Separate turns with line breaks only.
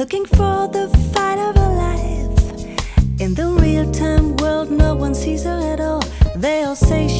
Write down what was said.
looking for the fight of her life. In the real-time world, no one sees her at all. They all say